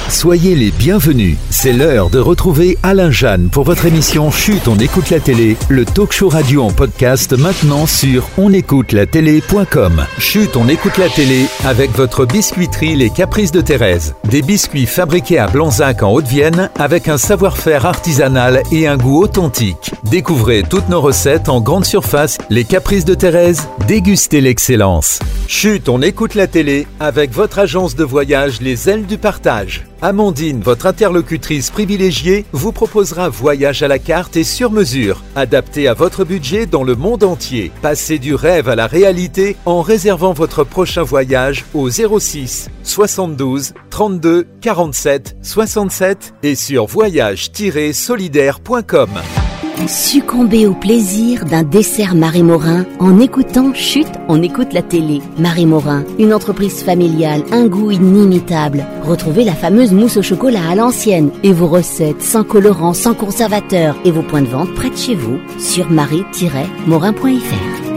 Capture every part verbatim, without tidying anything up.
Soyez les bienvenus. C'est l'heure de retrouver Alain Jeanne pour votre émission Chut, on écoute la télé, le talk show radio en podcast maintenant sur on écoute la télé point com. Chut, on écoute la télé avec votre biscuiterie Les Caprices de Thérèse. Des biscuits fabriqués à Blanzac en Haute-Vienne avec un savoir-faire artisanal et un goût authentique. Découvrez toutes nos recettes en grande surface. Les Caprices de Thérèse, dégustez l'excellence. Chut, on écoute la télé avec votre agence de voyage Les Ailes du Partage. Amandine, votre interlocutrice privilégiée, vous proposera voyage à la carte et sur mesure, adapté à votre budget dans le monde entier. Passez du rêve à la réalité en réservant votre prochain voyage au zéro six soixante-douze trente-deux quarante-sept soixante-sept et sur voyage tiret solidaire point com. Succombez au plaisir d'un dessert Marie Morin en écoutant Chut, on écoute la télé. Marie Morin, une entreprise familiale, un goût inimitable. Retrouvez la fameuse mousse au chocolat à l'ancienne et vos recettes sans colorant, sans conservateur et vos points de vente près de chez vous sur marie tiret morin point f r.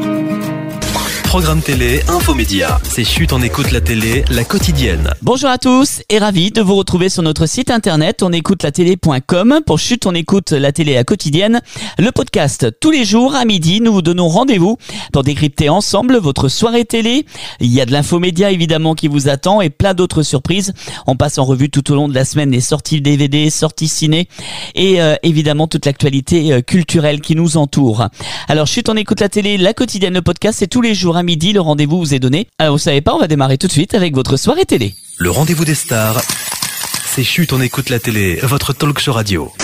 Programme télé, infomédia. C'est Chut, on écoute la télé, la quotidienne. Bonjour à tous et ravi de vous retrouver sur notre site internet on écoute la télé point com pour Chut, on écoute la télé, la quotidienne. Le podcast tous les jours à midi, nous vous donnons rendez-vous pour décrypter ensemble votre soirée télé. Il y a de l'infomédia évidemment qui vous attend et plein d'autres surprises. On passe en revue tout au long de la semaine les sorties D V D, sorties ciné et euh, évidemment toute l'actualité euh, culturelle qui nous entoure. Alors Chut, on écoute la télé, la quotidienne, le podcast, c'est tous les jours à midi, le rendez-vous vous est donné. Alors vous savez pas, on va démarrer tout de suite avec votre soirée télé. Le rendez-vous des stars, c'est Chut, on écoute la télé, votre talk show radio.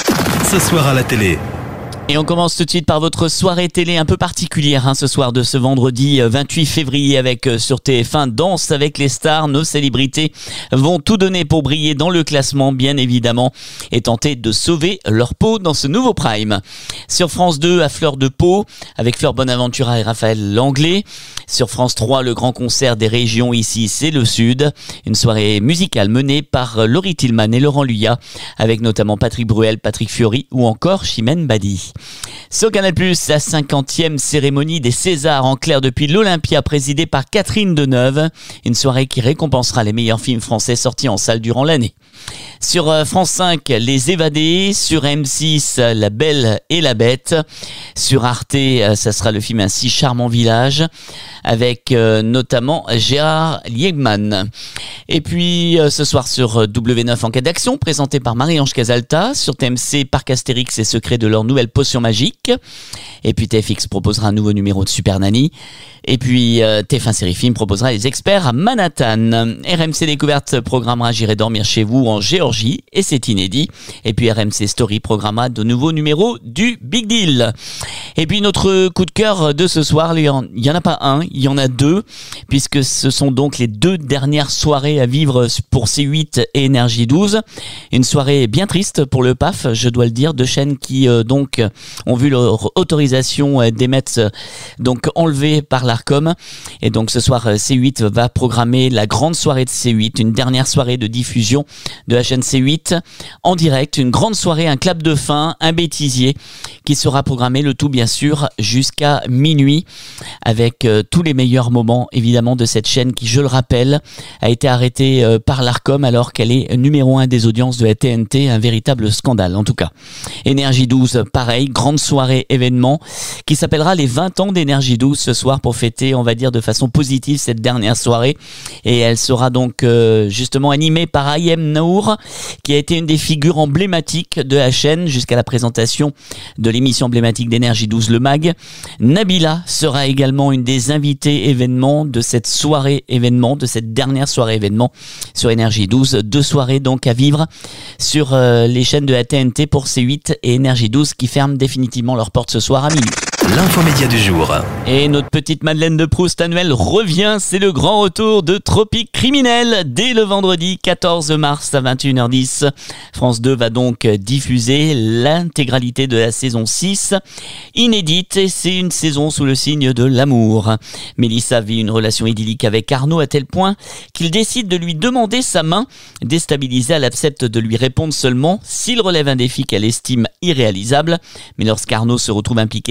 Ce soir à la télé. Et on commence tout de suite par votre soirée télé un peu particulière hein, ce soir de ce vendredi vingt-huit février avec euh, sur T F un Danse avec les stars. Nos célébrités vont tout donner pour briller dans le classement bien évidemment et tenter de sauver leur peau dans ce nouveau prime. Sur France deux, à Fleur de Pau avec Fleur Bonaventura et Raphaël Langlais. Sur France trois, le grand concert des régions, ici c'est le Sud. Une soirée musicale menée par Laurie Tillman et Laurent Luyat avec notamment Patrick Bruel, Patrick Fiori ou encore Chimène Badi. Sur Canal plus, la cinquantième cérémonie des Césars en clair depuis l'Olympia présidée par Catherine Deneuve. Une soirée qui récompensera les meilleurs films français sortis en salle durant l'année. Sur France cinq, Les Évadés. Sur M six, La Belle et la Bête. Sur Arte, ça sera le film Un si charmant village avec euh, notamment Gérard Liegman. Et puis euh, ce soir sur W neuf Enquête d'action présenté par Marie-Ange Casalta. Sur T M C, Parc Astérix et secrets de leur nouvelle potion magique. Et puis T F X proposera un nouveau numéro de Super Nanny. Et puis euh, T F un Série Film proposera Les Experts à Manhattan. R M C Découverte programmera J'irai dormir chez vous en Géorgie et c'est inédit. Et puis R M C Story programmera de nouveaux numéros du Big Deal. Et puis notre coup de cœur de ce soir, il n'y en a pas un, il y en a deux, puisque ce sont donc les deux dernières soirées à vivre pour C huit et Énergie douze. Une soirée bien triste pour le P A F, je dois le dire, deux chaînes qui euh, donc ont vu leur autorisation euh, d'émettre euh, donc enlevée par l'Arcom. Et donc ce soir, C huit va programmer la grande soirée de C huit, une dernière soirée de diffusion de la chaîne C huit en direct, une grande soirée, un clap de fin, un bêtisier qui sera programmé, le tout bien sûr jusqu'à minuit avec euh, tous les meilleurs moments évidemment de cette chaîne qui, je le rappelle, a été arrêtée euh, par l'Arcom alors qu'elle est numéro un des audiences de la T N T, un véritable scandale en tout cas. Énergie douze, pareil, grande soirée événement qui s'appellera les vingt ans d'Énergie douze ce soir pour fêter, on va dire de façon positive, cette dernière soirée, et elle sera donc euh, justement animée par Ayem Nour qui a été une des figures emblématiques de la chaîne jusqu'à la présentation de l'émission emblématique d'Énergie douze, le Mag. Nabila sera également une des invitées événements de cette soirée événement, de cette dernière soirée événement sur Énergie douze. Deux soirées donc à vivre sur euh, les chaînes de la T N T pour C huit et Énergie douze qui ferment définitivement leurs portes ce soir à minuit. L'infomédia du jour. Et notre petite Madeleine de Proust annuelle revient, c'est le grand retour de Tropique Criminel dès le vendredi quatorze mars à vingt et une heures dix. France deux va donc diffuser l'intégralité de la saison six, inédite, et c'est une saison sous le signe de l'amour. Mélissa vit une relation idyllique avec Arnaud à tel point qu'il décide de lui demander sa main. Déstabilisée, elle accepte de lui répondre seulement s'il relève un défi qu'elle estime irréalisable. Mais lorsqu'Arnaud se retrouve impliqué dans une affaire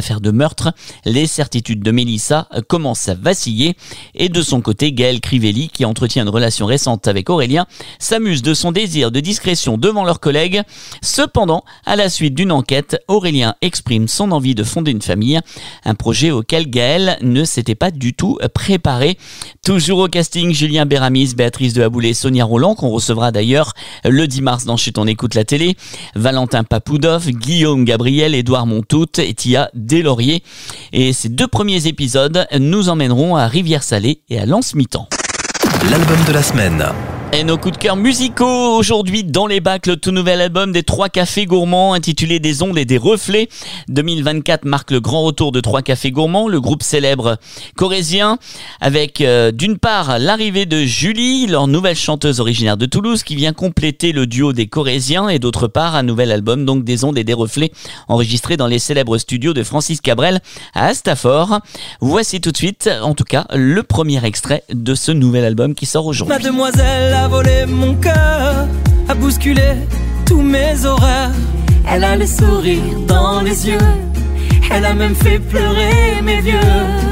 affaire de meurtre. Les certitudes de Mélissa commencent à vaciller. Et de son côté, Gaël Crivelli, qui entretient une relation récente avec Aurélien, s'amuse de son désir de discrétion devant leurs collègues. Cependant, à la suite d'une enquête, Aurélien exprime son envie de fonder une famille, un projet auquel Gaël ne s'était pas du tout préparé. Toujours au casting, Julien Béramis, Béatrice de Aboulé, Sonia Roland, qu'on recevra d'ailleurs le dix mars dans Chut, on écoute la télé, Valentin Papoudov, Guillaume Gabriel, Édouard Montout et Tia Deslauriers. Et ces deux premiers épisodes nous emmèneront à Rivière-Salée et à Lens-Mitan. L'album de la semaine. Et nos coups de cœur musicaux aujourd'hui dans les bacs, le tout nouvel album des Trois Cafés Gourmands intitulé Des ondes et des reflets. deux mille vingt-quatre marque le grand retour de Trois Cafés Gourmands, le groupe célèbre corrézien, avec euh, d'une part l'arrivée de Julie, leur nouvelle chanteuse originaire de Toulouse, qui vient compléter le duo des Corréziens, et d'autre part un nouvel album donc Des ondes et des reflets, enregistré dans les célèbres studios de Francis Cabrel à Astafort. Voici tout de suite, en tout cas, le premier extrait de ce nouvel album qui sort aujourd'hui. Mademoiselle a volé mon cœur, a bousculé tous mes horaires. Elle a le sourire dans les yeux, elle a même fait pleurer mes vieux.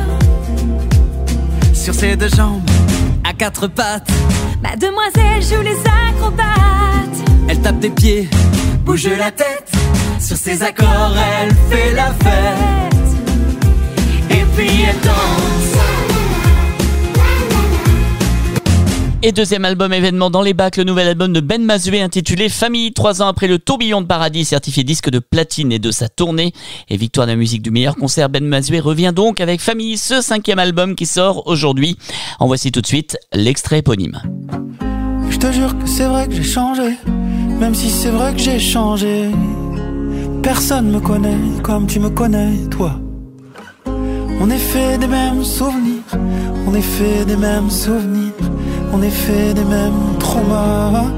Sur ses deux jambes, à quatre pattes, Mademoiselle joue les acrobates. elle tape des pieds, bouge la tête. Sur ses accords, elle fait la fête. Et puis elle danse. Et deuxième album événement dans les bacs, le nouvel album de Ben Mazué intitulé Famille. Trois ans après le Tourbillon de Paradis, certifié disque de platine et de sa tournée et victoire de la musique du meilleur concert, Ben Mazué revient donc avec Famille, ce cinquième album qui sort aujourd'hui. En voici tout de suite l'extrait éponyme. Je te jure que c'est vrai que j'ai changé, même si c'est vrai que j'ai changé. Personne me connaît comme tu me connais, toi. On est fait des mêmes souvenirs, on est fait des mêmes souvenirs, on est fait des mêmes traumas.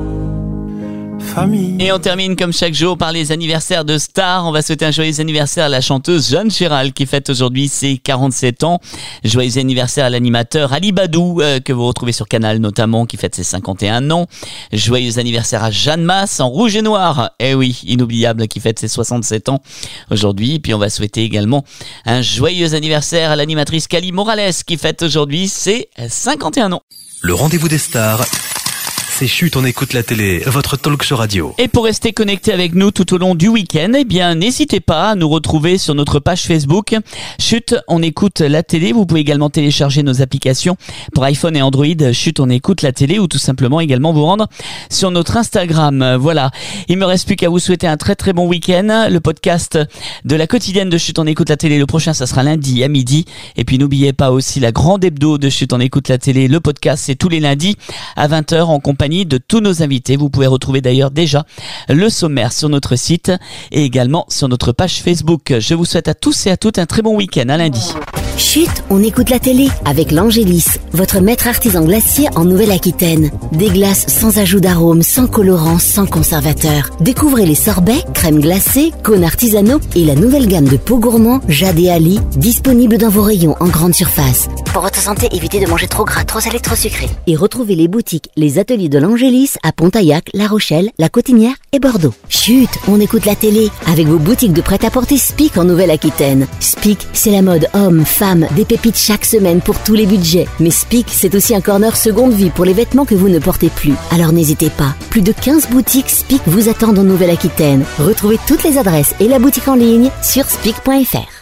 Famille. Et on termine comme chaque jour par les anniversaires de stars. On va souhaiter un joyeux anniversaire à la chanteuse Jeanne Chéral qui fête aujourd'hui ses quarante-sept ans. Joyeux anniversaire à l'animateur Ali Badou euh, que vous retrouvez sur Canal notamment, qui fête ses cinquante et un ans. Joyeux anniversaire à Jeanne Masse en rouge et noir. Eh oui, inoubliable, qui fête ses soixante-sept ans aujourd'hui. Puis on va souhaiter également un joyeux anniversaire à l'animatrice Cali Morales qui fête aujourd'hui ses cinquante et un ans. Le rendez-vous des stars. C'est Chut, on écoute la télé, votre talk show radio. Et pour rester connecté avec nous tout au long du week-end, eh bien, n'hésitez pas à nous retrouver sur notre page Facebook. Chut, on écoute la télé. Vous pouvez également télécharger nos applications pour iPhone et Android. Chut, on écoute la télé, ou tout simplement également vous rendre sur notre Instagram. Voilà. Il me reste plus qu'à vous souhaiter un très très bon week-end. Le podcast de la quotidienne de Chut, on écoute la télé. Le prochain, ça sera lundi à midi. Et puis, n'oubliez pas aussi la grande hebdo de Chut, on écoute la télé. Le podcast, c'est tous les lundis à vingt heures en compagnie de tous nos invités. Vous pouvez retrouver d'ailleurs déjà le sommaire sur notre site et également sur notre page Facebook. Je vous souhaite à tous et à toutes un très bon week-end. À lundi. Chut, on écoute la télé avec l'Angélis, votre maître artisan glacier en Nouvelle-Aquitaine. Des glaces sans ajout d'arôme, sans colorant, sans conservateur. Découvrez les sorbets, crèmes glacées, cônes artisanaux et la nouvelle gamme de pots gourmands Jade et Ali, disponible dans vos rayons en grande surface. Pour votre santé, évitez de manger trop gras, trop salé, trop sucré. Et retrouvez les boutiques, les ateliers de l'Angélis à Pontaillac, La Rochelle, La Cotinière et Bordeaux. Chut, on écoute la télé avec vos boutiques de prêt-à-porter Spic en Nouvelle-Aquitaine. Spic, c'est la mode homme, femme, des pépites chaque semaine pour tous les budgets. Mais Spic, c'est aussi un corner seconde vie pour les vêtements que vous ne portez plus. Alors n'hésitez pas, plus de quinze boutiques Spic vous attendent en Nouvelle-Aquitaine. Retrouvez toutes les adresses et la boutique en ligne sur spic point f r.